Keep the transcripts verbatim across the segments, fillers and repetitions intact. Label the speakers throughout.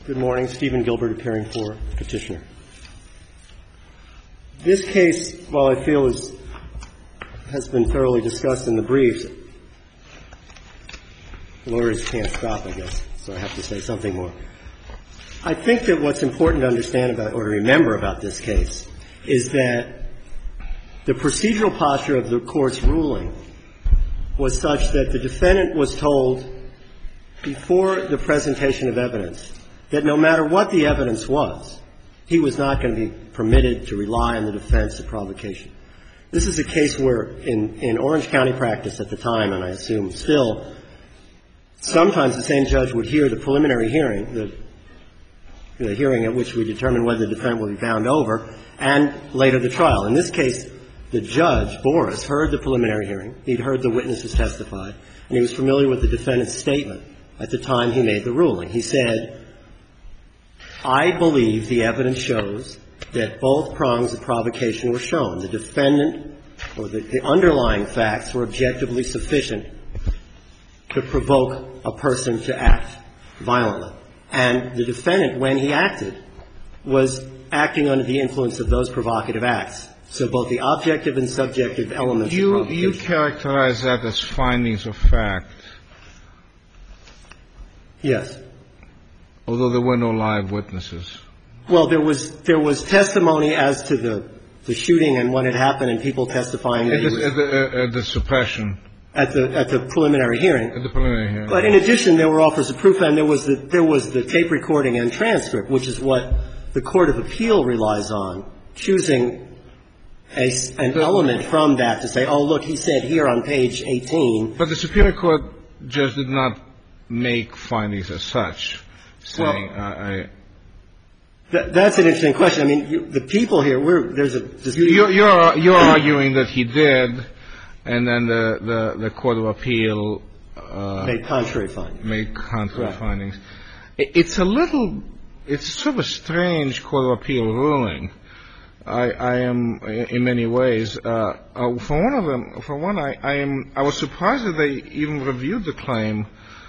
Speaker 1: Good morning. Stephen Gilbert appearing for Petitioner. This case, while I feel is, has been thoroughly discussed in the briefs, lawyers can't stop, I guess, so I have to say something more. I think that what's important to understand about or to remember about this case is that the procedural posture of the Court's ruling was such that the defendant was told before the presentation of evidence that no matter what the evidence was, he was not going to be permitted to rely on the defense of provocation. This is a case where in, in Orange County practice at the time, and I assume still, sometimes the same judge would hear the preliminary hearing, the, the hearing at which we determine whether the defendant will be bound over, and later the trial. In this case, the judge, Boris, heard the preliminary hearing. He'd heard the witnesses testify, and he was familiar with the defendant's statement at the time he made the ruling. He said, I believe the evidence shows that both prongs of provocation were shown. The defendant or the, the underlying facts were objectively sufficient to provoke a person to act violently. And the defendant, when he acted, was acting under the influence of those provocative acts. So both the objective and subjective elements
Speaker 2: you,
Speaker 1: of provocation.
Speaker 2: You characterize that as findings of fact.
Speaker 1: Yes.
Speaker 2: Although there were no live witnesses.
Speaker 1: Well, there was there was testimony as to the the shooting and what had happened, and people testifying
Speaker 2: at, the, at, the, at the suppression
Speaker 1: at the at the preliminary hearing.
Speaker 2: At the preliminary hearing.
Speaker 1: But in addition, there were offers of proof, and there was the there was the tape recording and transcript, which is what the Court of Appeal relies on, choosing a, an the, element from that to say, oh, look, he said here on page eighteen.
Speaker 2: But the Superior Court just did not make findings as such. Saying,
Speaker 1: well,
Speaker 2: uh, I,
Speaker 1: th- that's an interesting question. I mean, you, the people here, we're, there's a dispute.
Speaker 2: You're, you're, you're arguing that he did, and then the, the, the Court of Appeal uh,
Speaker 1: made contrary findings.
Speaker 2: Made contrary
Speaker 1: right.
Speaker 2: findings. It, it's a little, it's sort of a strange Court of Appeal ruling. I, I am, in many ways, uh, uh, for one of them, for one, I, I am, I was surprised that they even reviewed the claim.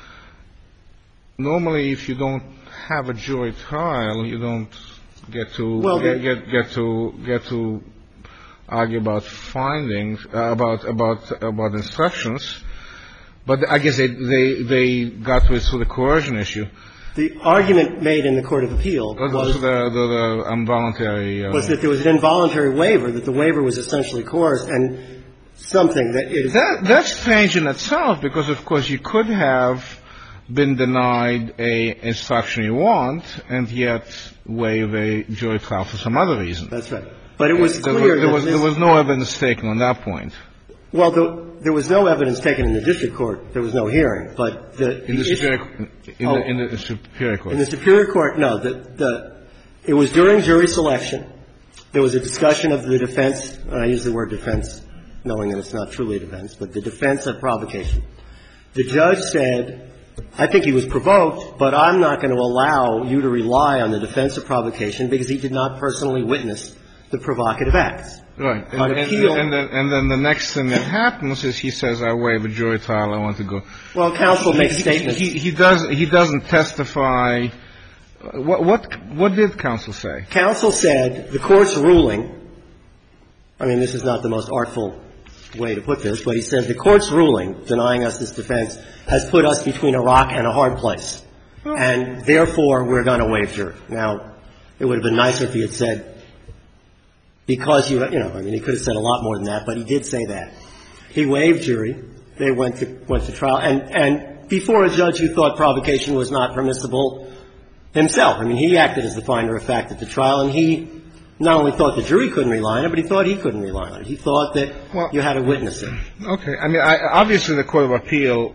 Speaker 2: Normally, if you don't have a jury trial, you don't get to
Speaker 1: well,
Speaker 2: get, get get to get to argue about findings uh, about about about instructions. But I guess they they they got to it through the coercion issue.
Speaker 1: The argument made in the Court of Appeal
Speaker 2: was,
Speaker 1: was
Speaker 2: the, the, the involuntary uh,
Speaker 1: was that there was an involuntary waiver, that the waiver was essentially coerced, and something that it is
Speaker 2: that that's strange in itself, because of course you could have been denied a instruction you want, and yet waive a jury trial for some other reason.
Speaker 1: That's right. But it was
Speaker 2: there
Speaker 1: clear
Speaker 2: was, there,
Speaker 1: that
Speaker 2: was,
Speaker 1: this,
Speaker 2: there was no evidence taken on that point.
Speaker 1: Well, the, there was no evidence taken in the district court. There was no hearing. But the
Speaker 2: in the,
Speaker 1: the
Speaker 2: superior, in,
Speaker 1: oh,
Speaker 2: the, in the superior court.
Speaker 1: In the superior court, no. The, the it was during jury selection. There was a discussion of the defense. And I use the word defense, knowing that it's not truly a defense, but the defense of provocation. The judge said, I think he was provoked, but I'm not going to allow you to rely on the defense of provocation because he did not personally witness the provocative acts.
Speaker 2: Right. And,
Speaker 1: On
Speaker 2: and,
Speaker 1: appeal,
Speaker 2: and, then, and then the next thing that happens is he says, I waive a jury trial, I want to go.
Speaker 1: Well, counsel makes
Speaker 2: he,
Speaker 1: statements.
Speaker 2: He, he, he, does, he doesn't testify. What, what, what did counsel say?
Speaker 1: Counsel said the Court's ruling, I mean, this is not the most artful way to put this, but he said the Court's ruling denying us this defense has put us between a rock and a hard place, oh. and therefore we're going to waive jury. Now, it would have been nicer if he had said, because you, you know, I mean, he could have said a lot more than that, but he did say that. He waived jury. They went to, went to trial. And, and before a judge who thought provocation was not permissible himself, I mean, he acted as the finder of fact at the trial, and he not only thought the jury couldn't rely on it, but he thought he couldn't rely on it. He thought that well, you had to witness it.
Speaker 2: Okay. I mean, I, obviously the Court of Appeal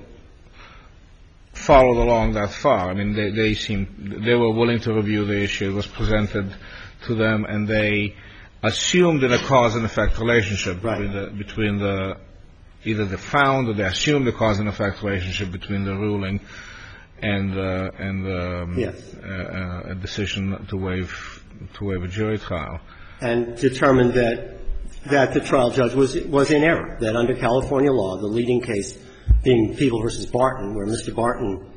Speaker 2: followed along that far. I mean, they, they seemed, they were willing to review the issue. It was presented to them, and they assumed in a cause and effect relationship
Speaker 1: right.
Speaker 2: between the, between the, either they found or they assumed the cause and effect relationship between the ruling and, uh, and, um,
Speaker 1: yes.
Speaker 2: uh, a decision to waive, to waive a jury trial.
Speaker 1: And determined that, that the trial judge was, was in error, that under California law, the leading case being People versus Barton, where Mister Barton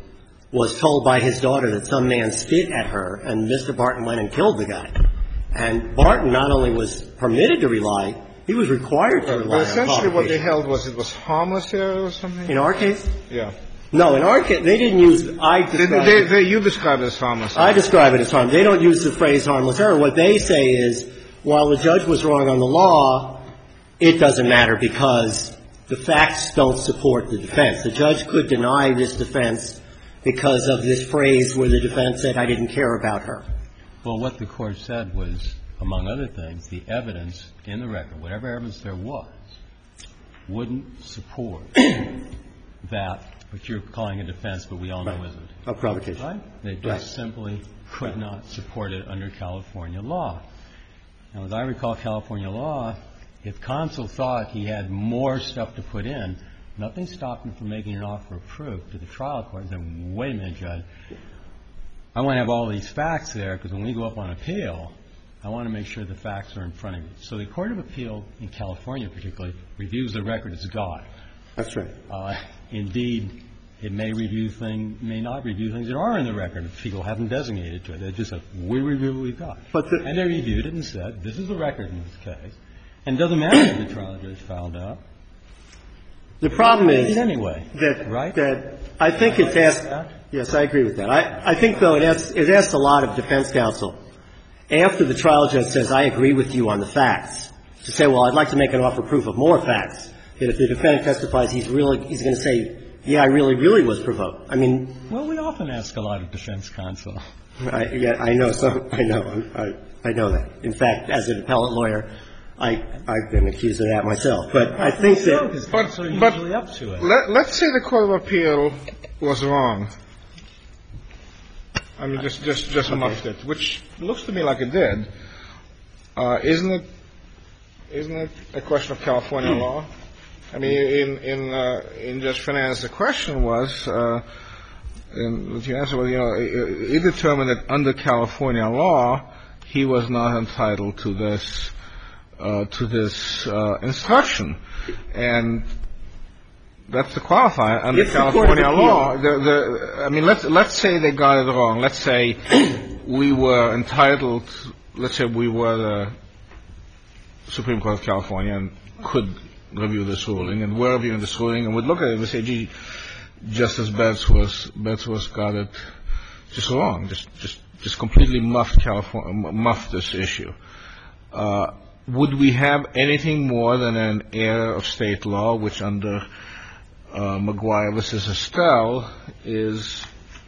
Speaker 1: was told by his daughter that some man spit at her, and Mister Barton went and killed the guy. And Barton not only was permitted to rely, he was required to rely on
Speaker 2: But essentially what they
Speaker 1: provocation.
Speaker 2: held was it was harmless error or something?
Speaker 1: In our case?
Speaker 2: Yeah.
Speaker 1: No, in our case, they didn't use, I
Speaker 2: They,
Speaker 1: describe
Speaker 2: they,
Speaker 1: it,
Speaker 2: they, you describe it as harmless error.
Speaker 1: I describe it as harm. They don't use the phrase harmless error. What they say is, while the judge was wrong on the law, it doesn't matter because the facts don't support the defense. The judge could deny this defense because of this phrase where the defense said, I didn't care about her.
Speaker 3: Well, what the Court said was, among other things, the evidence in the record, whatever evidence there was, wouldn't support that, what you're calling a defense, but we all know
Speaker 1: Right.
Speaker 3: isn't.
Speaker 1: Of provocation.
Speaker 3: Right? They just
Speaker 1: Right.
Speaker 3: simply could
Speaker 1: Right.
Speaker 3: not support it under California law. Now, as I recall California law, if counsel thought he had more stuff to put in, nothing stopped him from making an offer of proof to the trial court and saying, wait a minute, Judge, I want to have all these facts there because when we go up on appeal, I want to make sure the facts are in front of you. So the Court of Appeal in California particularly reviews the record as God.
Speaker 1: That's right.
Speaker 3: Uh, indeed, it may review things, may not review things that are in the record if people haven't designated to it. They just said, we review what we've got.
Speaker 1: But the,
Speaker 3: And they reviewed it and said, this is the record in this case. And it doesn't matter if the trial judge found out.
Speaker 1: the problem is
Speaker 3: Anyway,
Speaker 1: that,
Speaker 3: right?
Speaker 1: that I think it's asked, yes, I agree with that. I, I think, though, it asks, it asks a lot of defense counsel after the trial judge says, I agree with you on the facts, to say, well, I'd like to make an offer of proof of more facts, that if the defendant testifies, he's really, he's going to say, yeah, I really, really was provoked. I mean.
Speaker 3: Well, we often ask a lot of defense counsel.
Speaker 1: I, yeah, I know some, I know, I, I know that. In fact, as an appellate lawyer, I, I've been accused of that myself. But I think that.
Speaker 3: But, so
Speaker 2: but
Speaker 3: usually up to it.
Speaker 2: Let, let's say the Court of Appeal was wrong. I mean, just just just
Speaker 1: Okay.
Speaker 2: muffed it, which looks to me like it did. Uh, isn't it? Isn't it a question of California law? I mean, in in uh, in Judge Fernandez, the question was, uh, and the answer was, you know, it determined that under California law, he was not entitled to this uh, to this uh, instruction, and that's the qualifier under
Speaker 1: If the Court of
Speaker 2: California
Speaker 1: Appeal-
Speaker 2: law. The, the, I mean, let's let's say they got it wrong. Let's say we were entitled. Let's say we were the Supreme Court of California and could review this ruling, and we're reviewing this ruling, and we'd look at it and say, "Gee, Justice Bedsworth Bedsworth got it just wrong. Just just just completely muffed California, muffed this issue." Uh, would we have anything more than an error of state law, which under Uh, McGuire versus Estelle is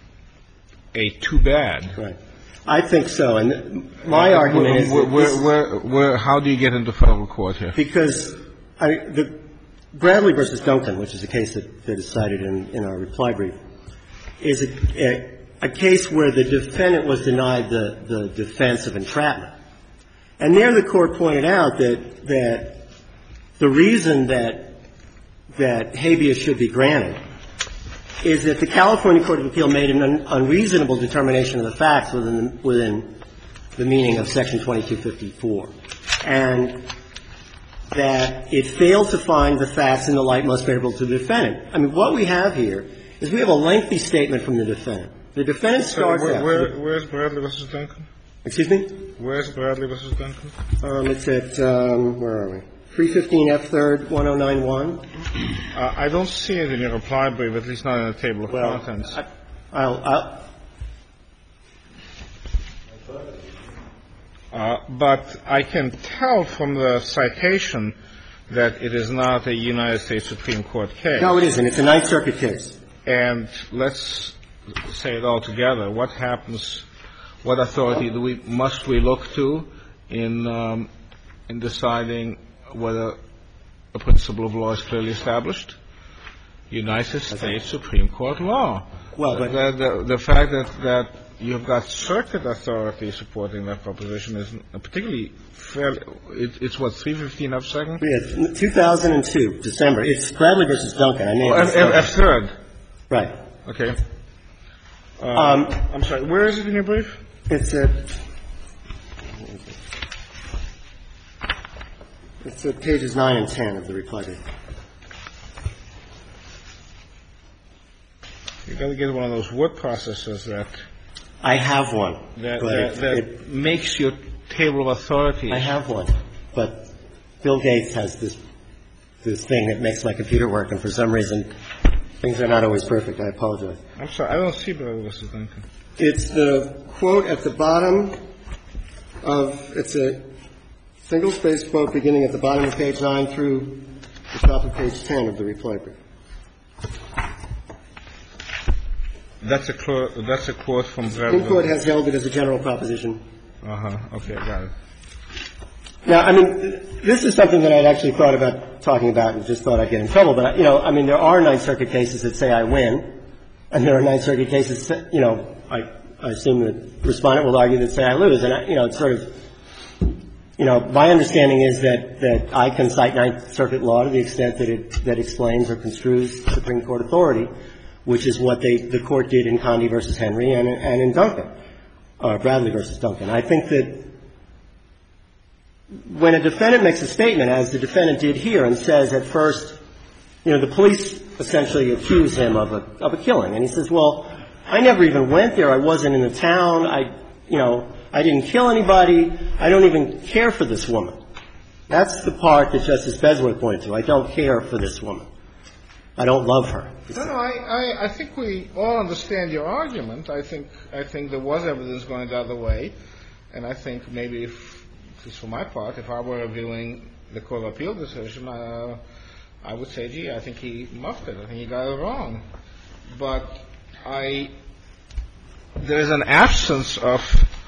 Speaker 2: a too bad?
Speaker 1: Right. I think so. And my argument is
Speaker 2: where,
Speaker 1: that
Speaker 2: where,
Speaker 1: this-
Speaker 2: where, where, how do you get into federal court here?
Speaker 1: because I, the Bradley versus Duncan, which is a case that, that is cited in, in our reply brief, is a, a, a case where the defendant was denied the, the defense of entrapment. And there the court pointed out that, that the reason that that habeas should be granted is that the California Court of Appeal made an un- unreasonable determination of the facts within, within the meaning of Section twenty-two fifty-four, and that it failed to find the facts in the light most favorable to the defendant. I mean, what we have here is we have a lengthy statement from the defendant. The defendant starts
Speaker 2: where,
Speaker 1: out.
Speaker 2: where, where's Bradley versus Duncan?
Speaker 1: Excuse me?
Speaker 2: Where's Bradley versus Duncan?
Speaker 1: Um, it's at, um, where are we? three fifteen F third, one oh nine one.
Speaker 2: Uh, I don't see it in your reply brief, at least not in the table of
Speaker 1: Well,
Speaker 2: contents.
Speaker 1: I, I'll, I'll,
Speaker 2: Uh, but I can tell from the citation that it is not a United States Supreme Court case.
Speaker 1: no, it isn't. It's a Ninth Circuit case.
Speaker 2: And let's say it all together. What happens, what authority do we, must we look to in, um, in deciding whether a principle of law is clearly established? United States Supreme Court law.
Speaker 1: Well, but-
Speaker 2: the, the, the fact that, that you've got circuit authority supporting that proposition is particularly fairly, it, it's what, three fifteen F second?
Speaker 1: Yeah, two thousand two, December. It's Bradley versus Duncan. I named
Speaker 2: Oh,
Speaker 1: it.
Speaker 2: F, F, F third.
Speaker 1: Right.
Speaker 2: Okay. Uh,
Speaker 1: Um,
Speaker 2: I'm sorry, where is it in your brief?
Speaker 1: It's at, it's at pages nine and ten of the reply brief.
Speaker 2: You've got to get one of those word processors that
Speaker 1: I have one.
Speaker 2: that,
Speaker 1: but
Speaker 2: that,
Speaker 1: it-
Speaker 2: that
Speaker 1: it-
Speaker 2: makes your table of authorities.
Speaker 1: I have one, but Bill Gates has this this thing that makes my computer work, and for some reason, things are not always perfect. I apologize.
Speaker 2: I'm sorry, I don't see Bill versus Duncan.
Speaker 1: It's the quote at the bottom of, it's a single-space quote beginning at the bottom of page nine through the top of page ten of the reply brief.
Speaker 2: That's a quote. That's a quote from
Speaker 1: The Supreme Court has held it as a general proposition.
Speaker 2: Uh huh. Okay, got it.
Speaker 1: Now, I mean, this is something that I'd actually thought about talking about and just thought I'd get in trouble. But, you know, I mean, there are Ninth Circuit cases that say I win, and there are Ninth Circuit cases that, you know, I, I assume the respondent will argue that say I lose. And, I, you know, it's sort of, you know, my understanding is that, that I can cite Ninth Circuit law to the extent that it that explains or construes Supreme Court authority, which is what they, the Court did in Condi versus Henry and, and in Duncan, or Bradley versus Duncan. I think that when a defendant makes a statement, as the defendant did here, and says at first, you know, the police essentially accuse him of a, of a killing. And he says, well, I never even went there. I wasn't in the town. I, you know, I didn't kill anybody. I don't even care for this woman. That's the part that Justice Besworth pointed to. I don't care for this woman. I don't love her.
Speaker 2: No, no, I, I, I think we all understand your argument. I think, I think there was evidence going the other way. And I think maybe if, at least for my part, if I were reviewing the Court of Appeal decision, uh, I would say, gee, I think he muffed it. I think he got it wrong. But I, there is an absence of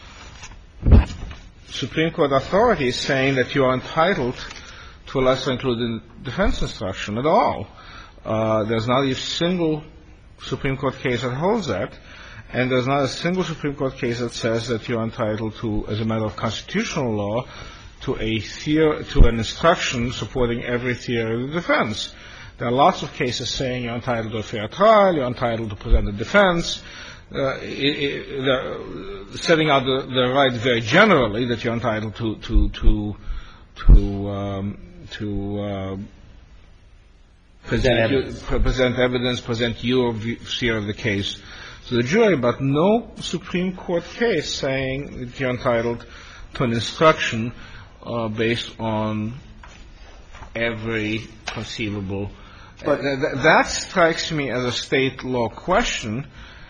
Speaker 2: Supreme Court authority saying that you are entitled to a lesser included defense instruction at all. Uh, there's not a single Supreme Court case that holds that, and there's not a single Supreme Court case that says that you're entitled to, as a matter of constitutional law, to a theory, to an instruction supporting every theory of the defense. There are lots of cases saying you're entitled to a fair trial, you're entitled to present a defense, uh, it, it, the, setting out the, the right very generally that you're entitled to to to to um, to uh, present evidence. You, present evidence, present your theory of the case to the jury, but no Supreme Court case saying that you're entitled to an instruction uh, based on every conceivable. But uh, th- that strikes me as a state law question.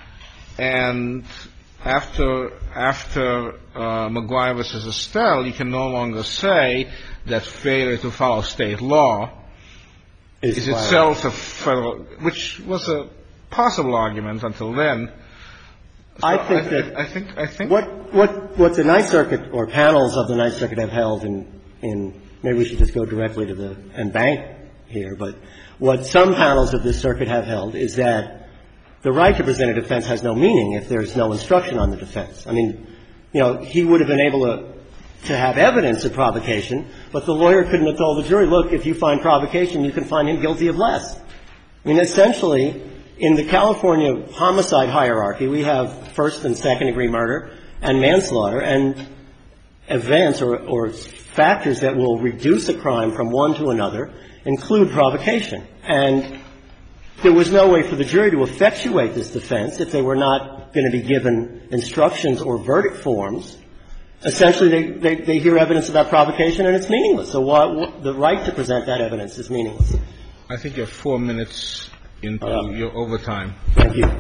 Speaker 2: And after after uh, McGuire versus Estelle, you can no longer say that failure to follow state law is, is itself a federal, which was a possible argument until then. So
Speaker 1: I think
Speaker 2: I,
Speaker 1: that
Speaker 2: I, I think I think
Speaker 1: what what what the Ninth Circuit or panels of the Ninth Circuit have held in in maybe we should just go directly to the en banc here, but what some panels of this circuit have held is that the right to present a defense has no meaning if there's no instruction on the defense. I mean, you know, he would have been able to to have evidence of provocation, but the lawyer couldn't have told the jury, look, if you find provocation, you can find him guilty of less. I mean, essentially, in the California homicide hierarchy, we have first and second degree murder and manslaughter, and events or, or factors that will reduce a crime from one to another include provocation. And there was no way for the jury to effectuate this defense if they were not going to be given instructions or verdict forms. Essentially, they, they, they hear evidence about provocation and it's meaningless. So what, what, the right to present that evidence is meaningless.
Speaker 2: I think you're four minutes into
Speaker 1: uh,
Speaker 2: your overtime.
Speaker 1: Thank you.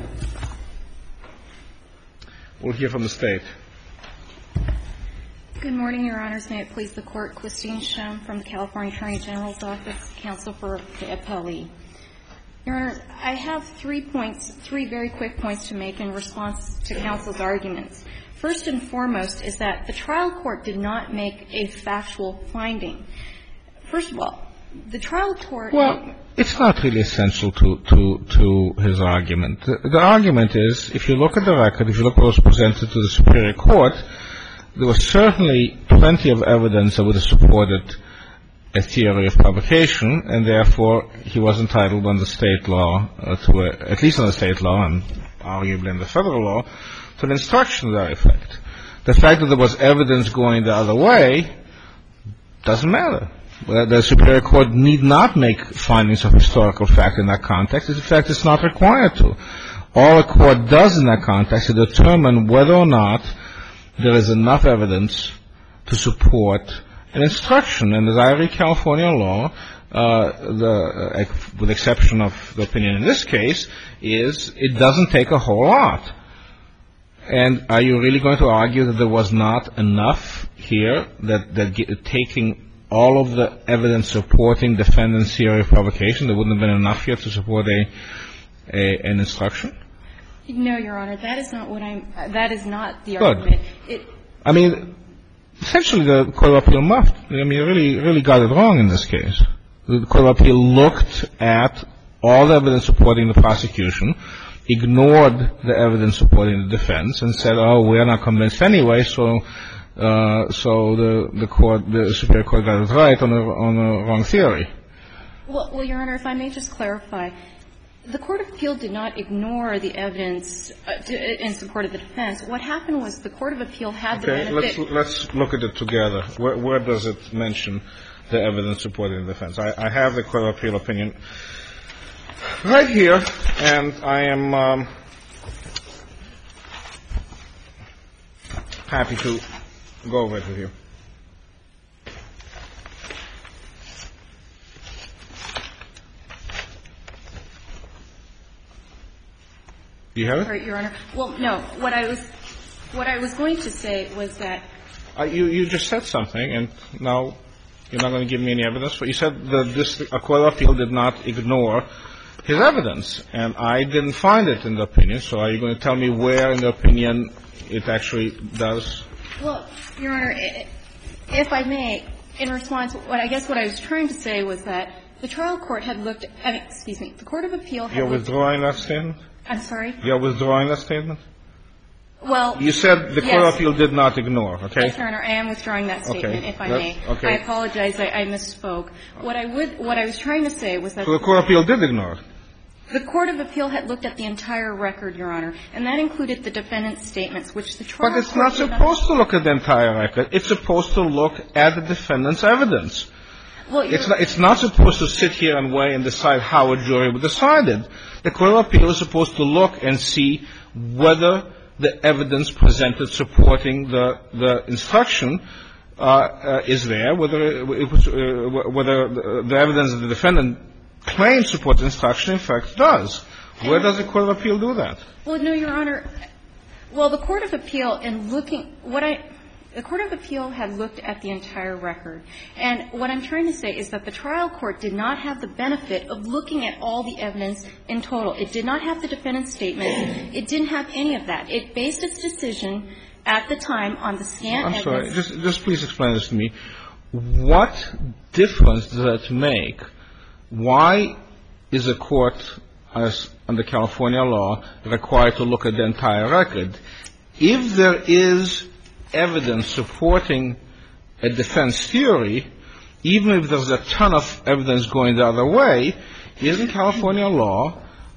Speaker 2: We'll hear from the State.
Speaker 4: Good morning, Your Honors. May it please the Court. Christine Shum from the California Attorney General's Office, counsel for the appellee. Your Honor, I have three points, three very quick points to make in response to counsel's arguments. First and foremost is that the trial court did not make a factual finding. First of all, the trial court —
Speaker 2: Well, it's not really essential to, to, to his argument. The, the argument is, if you look at the record, if you look at what was presented to the Superior Court, there was certainly plenty of evidence that would have supported a theory of provocation, and therefore he was entitled under state law, uh, to a, at least under state law and arguably under federal law, to an instruction to that effect. The fact that there was evidence going the other way doesn't matter. The Superior Court need not make findings of historical fact in that context. In fact, it's not required to. all a court does in that context is determine whether or not there is enough evidence to support an instruction. And as I read California law, uh, the, uh, with the exception of the opinion in this case, is it doesn't take a whole lot. And are you really going to argue that there was not enough here, that, that get, taking all of the evidence supporting defendant's theory of provocation, there wouldn't have been enough here to support a, a an instruction?
Speaker 4: No, Your Honor, that is not what I'm, that is not the
Speaker 2: Good.
Speaker 4: argument. It,
Speaker 2: I mean, essentially the Court of Appeal muffed. I mean, really, really got it wrong in this case. The Court of Appeal looked at all the evidence supporting the prosecution, ignored the evidence supporting the defense, and said, oh, we're not convinced anyway, so uh, so the, the court, the Superior Court got it right on a, on a wrong theory.
Speaker 4: well, well, Your Honor, if I may just clarify, the Court of Appeal did not ignore the evidence uh, to, in support of the defense. What happened was the Court of Appeal had
Speaker 2: okay,
Speaker 4: the benefit.
Speaker 2: let's let's look at it together. Where, where does it mention the evidence supporting the defense? I, I have the Court of Appeal opinion right here, and I am um, happy to go over it with you. Do you have it?
Speaker 4: All right, Your Honor. Well, no. What I was what I was going to say was that
Speaker 2: Uh, you you just said something, and now you're not going to give me any evidence. But you said that this a Court of Appeal did not ignore his evidence, and I didn't find it in the opinion. So are you going to tell me where in the opinion it actually does?
Speaker 4: Well, Your Honor, if I may, in response, what I guess what I was trying to say was that the trial court had looked at, excuse me, the Court of Appeal had
Speaker 2: You're
Speaker 4: looked
Speaker 2: withdrawing that statement?
Speaker 4: I'm sorry?
Speaker 2: You're withdrawing that statement?
Speaker 4: Well,
Speaker 2: You said the Court
Speaker 4: yes.
Speaker 2: of Appeal did not ignore, okay?
Speaker 4: Yes, Your Honor, I am withdrawing that statement,
Speaker 2: Okay.
Speaker 4: if I
Speaker 2: That's-
Speaker 4: may.
Speaker 2: okay.
Speaker 4: I apologize. I, I misspoke. What I would, what I was trying to say was that
Speaker 2: So the Court of Appeal did ignore it.
Speaker 4: the Court of Appeal had looked at the entire record, Your Honor, and that included the defendant's statements, which the trial
Speaker 2: But it's
Speaker 4: court
Speaker 2: not
Speaker 4: did
Speaker 2: supposed to look at the entire record. It's supposed to look at the defendant's evidence.
Speaker 4: Well,
Speaker 2: It's not, it's not supposed to sit here and weigh and decide how a jury would decide it. The Court of Appeal is supposed to look and see whether the evidence presented supporting the, the instruction uh, uh, is there, whether it was, uh, whether the, the evidence that the defendant claims supports the instruction in fact does. Where does the Court of Appeal do that?
Speaker 4: Well, no, Your Honor. Well, the Court of Appeal, in looking, what I, the Court of Appeal had looked at the entire record. And what I'm trying to say is that the trial court did not have the benefit of looking at all the evidence in total. It did not have the defendant's statement. It didn't have any of that. It based its decision at the time on the scant
Speaker 2: I'm
Speaker 4: evidence.
Speaker 2: sorry. Just, just please explain this to me. What difference does that make? Why is a court, as under California law, required to look at the entire record? If there is evidence supporting a defense theory, even if there's a ton of evidence going the other way, isn't California law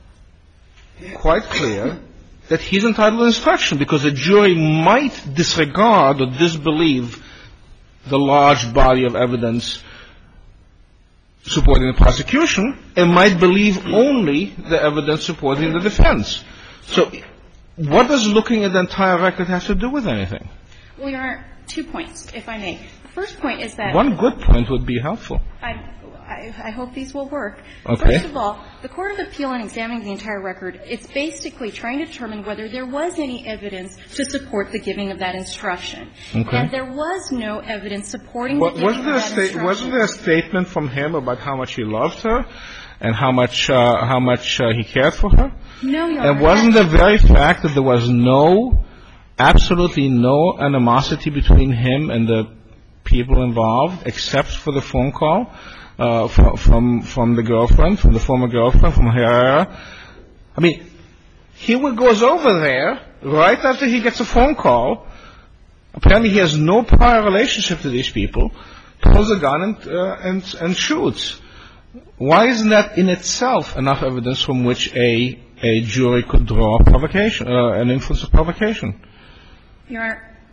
Speaker 2: quite clear that he's entitled to instruction? Because a jury might disregard or disbelieve the large body of evidence supporting the prosecution and might believe only the evidence supporting the defense. So what does looking at the entire record have to do with anything?
Speaker 4: Well, Your Honor, two points, if I may. The first point is that
Speaker 2: One good point would be helpful.
Speaker 4: I, I, I hope these will work.
Speaker 2: Okay.
Speaker 4: First of all, the Court of Appeal, in examining the entire record, it's basically trying to determine whether there was any evidence to support the giving of that instruction.
Speaker 2: Okay.
Speaker 4: And there was no evidence supporting
Speaker 2: What,
Speaker 4: the giving
Speaker 2: wasn't, there
Speaker 4: of
Speaker 2: a
Speaker 4: that
Speaker 2: sta-
Speaker 4: instruction.
Speaker 2: wasn't there a statement from him about how much he loved her and how much uh, how much uh, he cared for her?
Speaker 4: No, Your Honor.
Speaker 2: And wasn't the very fact that there was no, absolutely no animosity between him and the people involved, except for the phone call uh, from, from from the girlfriend, from the former girlfriend, from Herrera? I mean, he goes over there right after he gets a phone call. Apparently, he has no prior relationship to these people. Pulls a gun and uh, and and shoots. Why isn't that in itself enough evidence from which a a jury could draw provocation, uh, an inference of provocation?
Speaker 4: Your Honor,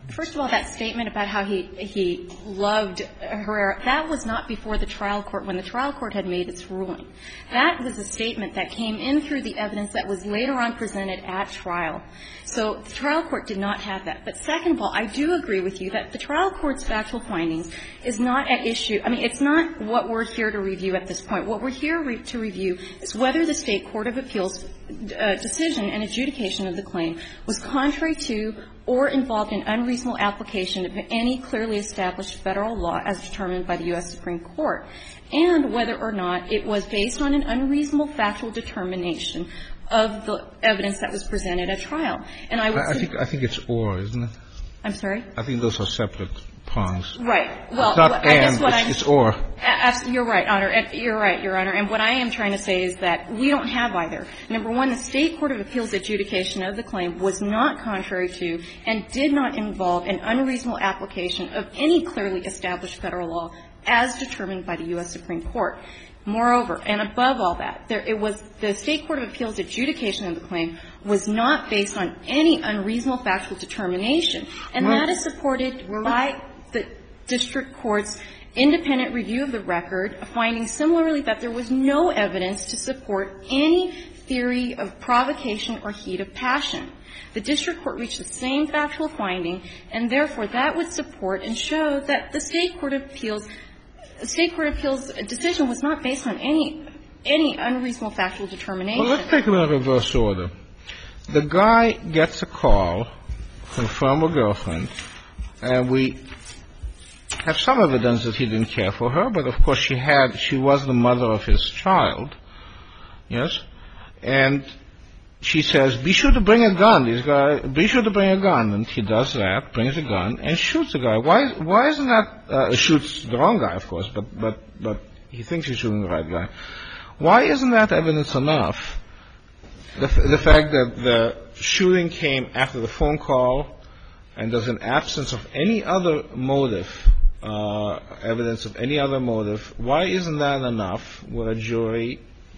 Speaker 4: First of all, that statement about how he he loved Herrera, that was not before the trial court, when the trial court had made its ruling. That was a statement that came in through the evidence that was later on presented at trial. So the trial court did not have that. But second of all, I do agree with you that the trial court's factual findings is not at issue. I mean, it's not what we're here to review at this point. What we're here re- to review is whether the State Court of Appeals uh, decision and adjudication of the claim was contrary to or involved in unreasonable application of any clearly established Federal law as determined by the U S Supreme Court, and whether or not it was based on an unreasonable factual determination of the evidence that was presented at trial. And I would
Speaker 2: I, I think I think it's or, isn't it?
Speaker 4: I'm sorry?
Speaker 2: I think those are separate prongs.
Speaker 4: Right. Well,
Speaker 2: it's not
Speaker 4: I
Speaker 2: and,
Speaker 4: guess what
Speaker 2: it's,
Speaker 4: I'm,
Speaker 2: it's or.
Speaker 4: You're right, Honor. You're right, Your Honor. And what I am trying to say is that we don't have either. Number one, the State Court of Appeals adjudication of the claim was not contrary to and did not involve an unreasonable application of any clearly established Federal law as determined by the U S Supreme Court. Moreover, and above all that, there, it was the State Court of Appeals adjudication of the claim was not based on any unreasonable factual determination, and
Speaker 2: well,
Speaker 4: that is supported by the district court's independent review of the record, finding similarly that there was no evidence to support any theory of provocation or heat of passion. The district court reached the same factual finding, and therefore that would support and show that the State Court of Appeals The State Court of Appeals decision was not based on any any unreasonable factual determination.
Speaker 2: Well, let's take them in reverse order. The guy gets a call from a former girlfriend, and we have some evidence that he didn't care for her, but of course she had, she was the mother of his child, yes? And she says, be sure to bring a gun. These guys, be sure to bring a gun. And he does that, brings a gun, and shoots the guy. Why, why isn't that, uh, shoots the wrong guy, of course, but, but, but he thinks he's shooting the right guy. Why isn't that evidence enough? The, the fact that the shooting came after the phone call and there's an absence of any other motive, uh, evidence of any other motive, why isn't that enough where a jury,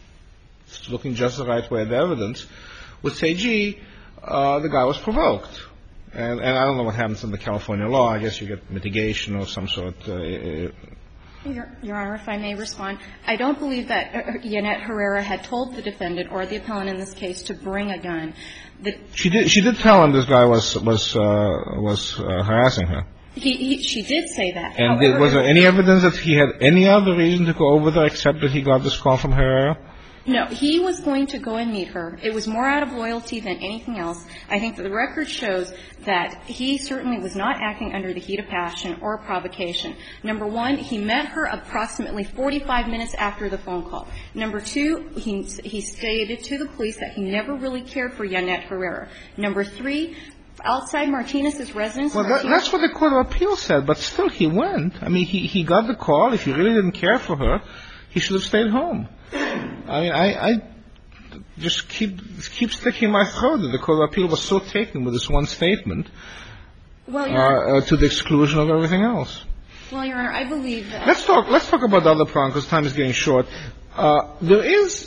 Speaker 2: looking just the right way at the evidence, would say, gee, uh, the guy was provoked. And, and I don't know what happens in the California law. I guess you get mitigation of some sort. Uh,
Speaker 4: Your, Your Honor, if I may respond, I don't believe that Yannette Herrera had told the defendant or the appellant in this case to bring a gun. The,
Speaker 2: she did. She did tell him this guy was was uh, was uh, harassing her.
Speaker 4: He, he, she did say that.
Speaker 2: And
Speaker 4: However,
Speaker 2: did, was there any evidence that he had any other reason to go over there except that he got this call from Herrera?
Speaker 4: No, he was going to go and meet her. It was more out of loyalty than anything else. I think that the record shows that he certainly was not acting under the heat of passion or provocation. Number one, he met her approximately forty-five minutes after the phone call. Number two, he, he stated to the police that he never really cared for Yannette Herrera. Number three, outside Martinez's residence.
Speaker 2: Well, that, that's what the Court of Appeals said, but still he went. I mean, he, he got the call. If he really didn't care for her, he should have stayed home. I mean, I, I just keep keep sticking my throat that the Court of Appeal was so taken with this one statement,
Speaker 4: well,
Speaker 2: uh, uh, to the exclusion of everything else.
Speaker 4: Well, Your Honor, I believe that.
Speaker 2: Let's talk. Let's talk about the other prong because time is getting short. Uh, there is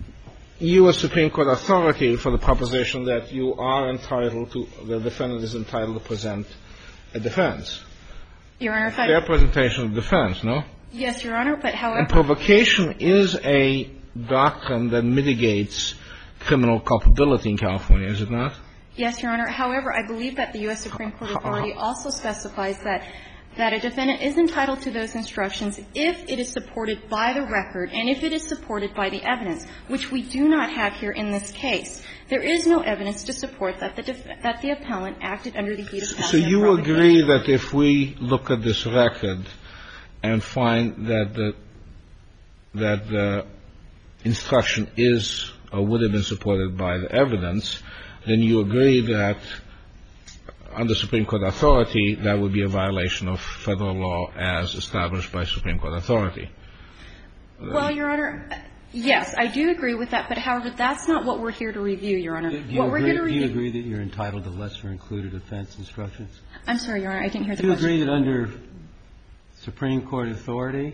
Speaker 2: U S Supreme Court authority for the proposition that you are entitled to, the defendant is entitled to present a defense.
Speaker 4: Your Honor, if I
Speaker 2: Their presentation of defense, no?
Speaker 4: Yes, Your Honor, but however.
Speaker 2: And provocation is a doctrine that mitigates criminal culpability in California, is it not?
Speaker 4: Yes, Your Honor. However, I believe that the U S Supreme Court authority also specifies that that a defendant is entitled to those instructions if it is supported by the record and if it is supported by the evidence, which we do not have here in this case. There is no evidence to support that the def- that the appellant acted under the heat of passion.
Speaker 2: So you agree that if we look at this record and find that the that the instruction is or would have been supported by the evidence, then you agree that under Supreme Court authority that would be a violation of federal law as established by Supreme Court authority.
Speaker 4: Well, Your Honor, yes, I do agree with that. But, however, that's not what we're here to review, Your Honor.
Speaker 3: Do you,
Speaker 4: what
Speaker 3: agree,
Speaker 4: we're here to review,
Speaker 3: do you agree that you're entitled to lesser included offense instructions?
Speaker 4: I'm sorry, Your Honor, I didn't hear the
Speaker 3: question. Do you
Speaker 4: question.
Speaker 3: agree that under Supreme Court authority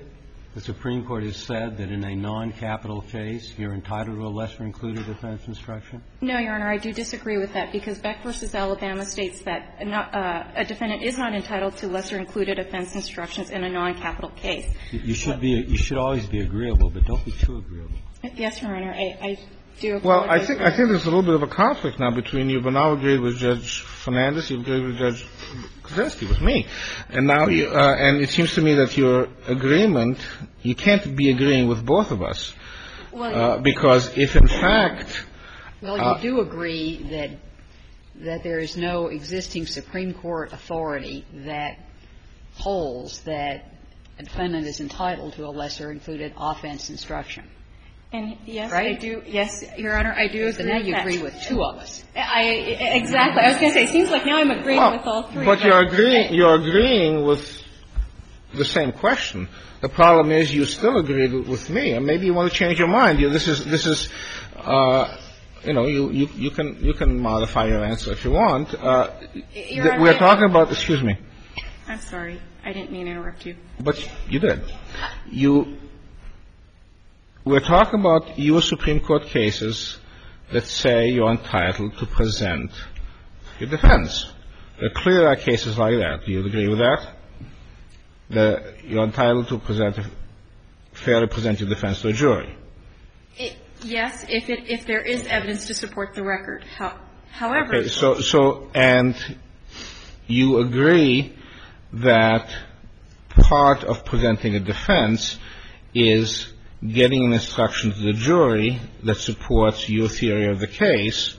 Speaker 3: The Supreme Court has said that in a non-capital case, you're entitled to a lesser-included offense instruction?
Speaker 4: No, Your Honor, I do disagree with that, because Beck v. Alabama states that a, not, uh, a defendant is not entitled to lesser-included offense instructions in a non-capital case.
Speaker 3: You should be – you should always be agreeable, but don't be too agreeable.
Speaker 4: Yes, Your Honor, I, I do apologize.
Speaker 2: Well, I think I think there's a little bit of a conflict now between you. But now agreed with Judge Fernandez, you agreed with Judge Kaczynski, with me, and now you uh, and it seems to me that your agreement, you can't be agreeing with both of us,
Speaker 4: well,
Speaker 2: uh, because if in fact,
Speaker 5: well, you
Speaker 2: uh,
Speaker 5: do agree that that there is no existing Supreme Court authority that holds that a defendant is entitled to a lesser-included offense instruction.
Speaker 4: And yes,
Speaker 5: right?
Speaker 4: I do. Yes, Your Honor, I do agree.
Speaker 5: So now
Speaker 4: with
Speaker 5: you
Speaker 4: that.
Speaker 5: agree with two of us.
Speaker 4: I exactly. I was going to say. It seems like now I'm agreeing
Speaker 2: well,
Speaker 4: with all three.
Speaker 2: But you're agreeing. You're agreeing with the same question. The problem is you still agreed with me, and maybe you want to change your mind. You, this is this is. Uh, You know, you, you, you can you can modify your answer if you want. Uh, th- we're talking about. Excuse me.
Speaker 4: I'm sorry. I didn't mean to interrupt you.
Speaker 2: But you did. You. We're talking about U S Supreme Court cases that say you're entitled to present your defense. There clearly are cases like that. Do you agree with that? That you're entitled to present, fairly present your defense to a jury.
Speaker 4: It, yes, if it if there is evidence to support the record. How, however,
Speaker 2: okay, so so and you agree that part of presenting a defense is getting an instruction to the jury that supports your theory of the case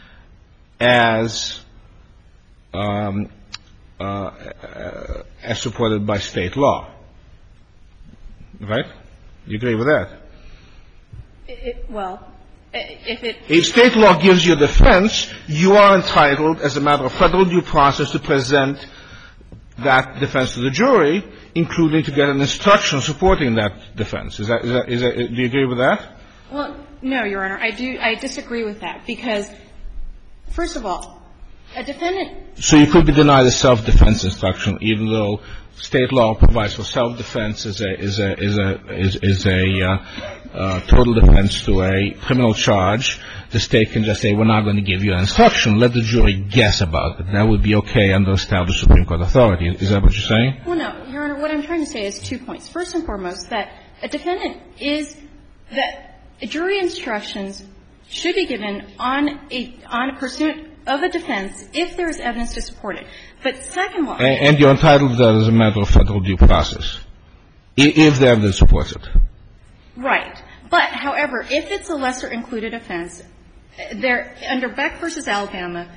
Speaker 2: as um, uh, uh, as supported by state law, right? You agree with that?
Speaker 4: it, well, if it
Speaker 2: If state law gives you a defense, you are entitled, as a matter of federal due process, to present that defense to the jury, including to get an instruction supporting that defense. Is that, is that, is that, do you agree with that?
Speaker 4: Well, no, Your Honor. I do. I disagree with that because, first of all, a defendant.
Speaker 2: So you could be denied a self-defense instruction, even though state law provides for self-defense as a is a is a is, is a uh, uh, total defense to a criminal charge. The state can just say, we're not going to give you an instruction. Let the jury guess about it. That would be okay under established Supreme Court authority. Is that what you're saying?
Speaker 4: Well, no, Your Honor. What I'm trying to say is two points. First and foremost, that a defendant is that jury instructions should be given on a on a pursuit of a defense if there is evidence to support it. But second of all,
Speaker 2: and, and you're entitled to that as a matter of federal due process, if the evidence supports it.
Speaker 4: Right. But, however, if it's a lesser included offense, there under Beck v. Alabama,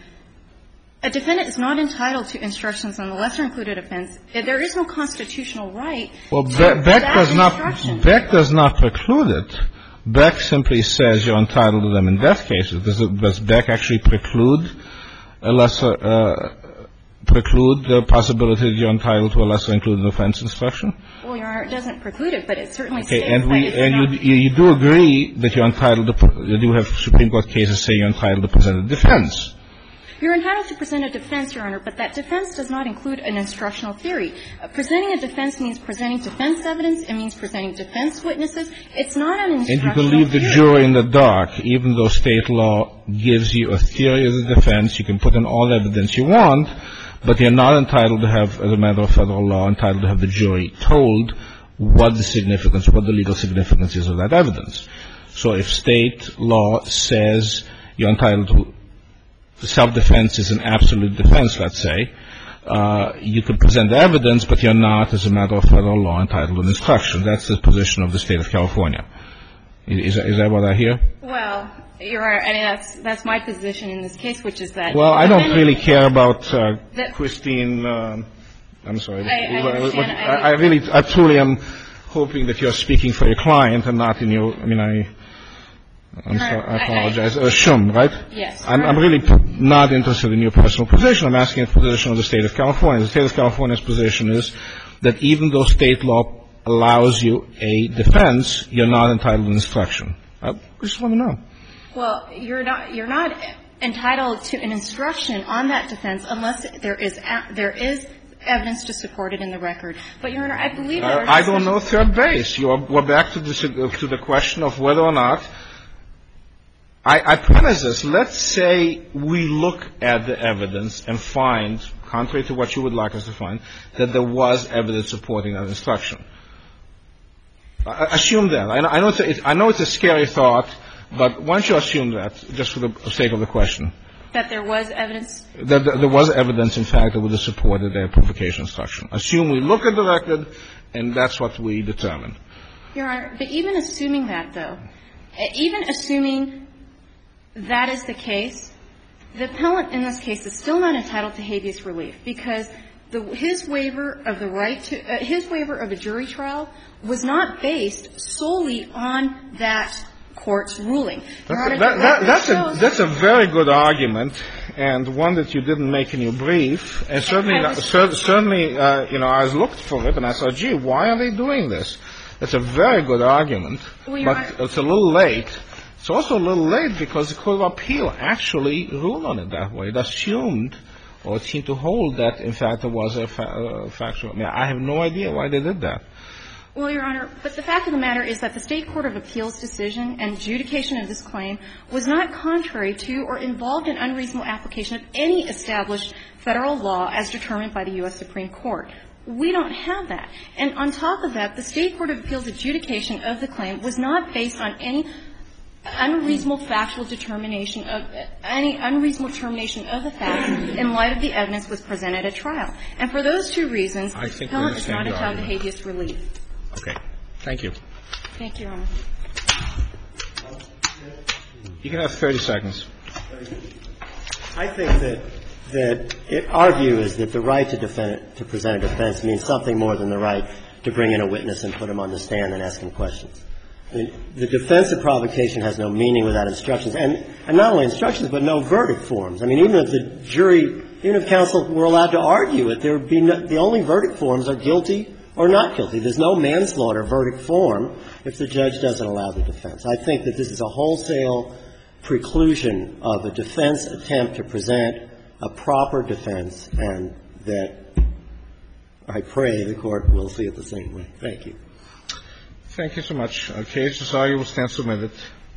Speaker 4: a defendant is not entitled to instructions on the lesser included offense. There is no constitutional right
Speaker 2: well,
Speaker 4: to
Speaker 2: Be-
Speaker 4: that
Speaker 2: Beck does
Speaker 4: instruction.
Speaker 2: not. Beck does not preclude it. Beck simply says you're entitled to them in death cases. Does, it, does Beck actually preclude a lesser uh, preclude the possibility that you're entitled to a lesser included offense instruction?
Speaker 4: Well, Your Honor, it doesn't preclude it, but it certainly
Speaker 2: Okay,
Speaker 4: states
Speaker 2: and
Speaker 4: that
Speaker 2: we
Speaker 4: it's
Speaker 2: and
Speaker 4: not.
Speaker 2: you, you you do agree that you're entitled to. You do have Supreme Court cases say you're entitled to present a defense.
Speaker 4: You're entitled to present a defense, Your Honor, but that defense does not include an instructional theory. Uh, presenting a defense means presenting defense evidence. It means presenting defense witnesses. It's not an instructional
Speaker 2: And you can leave the
Speaker 4: theory.
Speaker 2: jury in the dark, even though state law gives you a theory of the defense. You can put in all the evidence you want, but you're not entitled to have, as a matter of federal law, entitled to have the jury told what the significance, what the legal significance is of that evidence. So if state law says you're entitled to self-defense is an absolute defense, let's say, uh, you can present the evidence, but you're not, as a matter of federal law, entitled to an instruction. That's the position of the state of California. Is, is that what I hear?
Speaker 4: Well, Your Honor, I mean, that's, that's my position in this case, which is that.
Speaker 2: Well, I don't
Speaker 4: defendant-
Speaker 2: really care about uh,
Speaker 4: that-
Speaker 2: Christine. Uh, I'm sorry.
Speaker 4: I- I
Speaker 2: What-
Speaker 4: understand.
Speaker 2: what-
Speaker 4: I-
Speaker 2: I, I really, I truly am hoping that you're speaking for your client and not in your. I mean, I. I'm
Speaker 4: Your
Speaker 2: sorry.
Speaker 4: Honor,
Speaker 2: I
Speaker 4: I-
Speaker 2: apologize. Uh, Shum, right?
Speaker 4: Yes.
Speaker 2: I'm, I'm really p- not interested in your personal position. I'm asking the position of the state of California. The state of California's position is that even though state law allows you a defense, you're not entitled to instruction. I just want to know.
Speaker 4: Well, you're not, you're not entitled to an instruction on that defense unless there is, a, there is evidence to support it in the record. But, Your Honor, I believe that
Speaker 2: Uh,
Speaker 4: our
Speaker 2: I don't
Speaker 4: discussion-
Speaker 2: know third base. You are, we're back to the, to the question of whether or not I, I premise this. Let's say we look at the evidence and find, contrary to what you would like us to find, that there was evidence supporting that instruction. I, assume that. I know, I know, it's a, it, I know it's a scary thought, but why don't you assume that, just for the sake of the question?
Speaker 4: That there was evidence?
Speaker 2: That there was evidence, in fact, that would have supported their provocation instruction. Assume we look at the record, and that's what we determine.
Speaker 4: Your Honor, but even assuming that, though, even assuming that is the case, the appellant in this case is still not entitled to habeas relief because the, his waiver of the right to uh, his waiver of a jury trial was not based solely on that court's ruling. Your Honor,
Speaker 2: That, that, that's,
Speaker 4: shows,
Speaker 2: a, that's a very good argument, and one that you didn't make in your brief. And certainly,
Speaker 4: was,
Speaker 2: cer- certainly, uh, you know, I looked for it and I thought, gee, why are they doing this? That's a very good argument,
Speaker 4: well,
Speaker 2: but
Speaker 4: Honor,
Speaker 2: it's a little late. It's also a little late because the Court of Appeal actually ruled on it that way. It assumed, or it seemed to hold that, in fact, there was a fa- uh, factual. I mean, I have no idea why they did that.
Speaker 4: Well, Your Honor, but the fact of the matter is that the State Court of Appeals decision and adjudication of this claim was not contrary to or involved in unreasonable application of any established Federal law as determined by the U S Supreme Court. We don't have that. And on top of that, the State Court of Appeals adjudication of the claim was not based on any unreasonable factual determination of any unreasonable determination of the facts in light of the evidence was presented at trial. And for those two reasons, the appellant is not entitled to habeas relief.
Speaker 2: Okay. Thank you.
Speaker 4: Thank you, Your Honor.
Speaker 2: You can have thirty seconds.
Speaker 1: I think that that it, our view is that the right to defend, to present a defense means something more than the right to bring in a witness and put him on the stand and ask him questions. I mean, the defense of provocation has no meaning without instructions, and, and not only instructions, but no verdict forms. I mean, even if the jury, even if counsel were allowed to argue it, there would be no, the only verdict forms are guilty or not guilty. There's no manslaughter verdict form if the judge doesn't allow the defense. I think that this is a wholesale preclusion of a defense attempt to present a proper defense, and that I pray the Court will see it the same way. Thank you.
Speaker 2: Thank you so much. Okay, so sorry, you will stand submitted.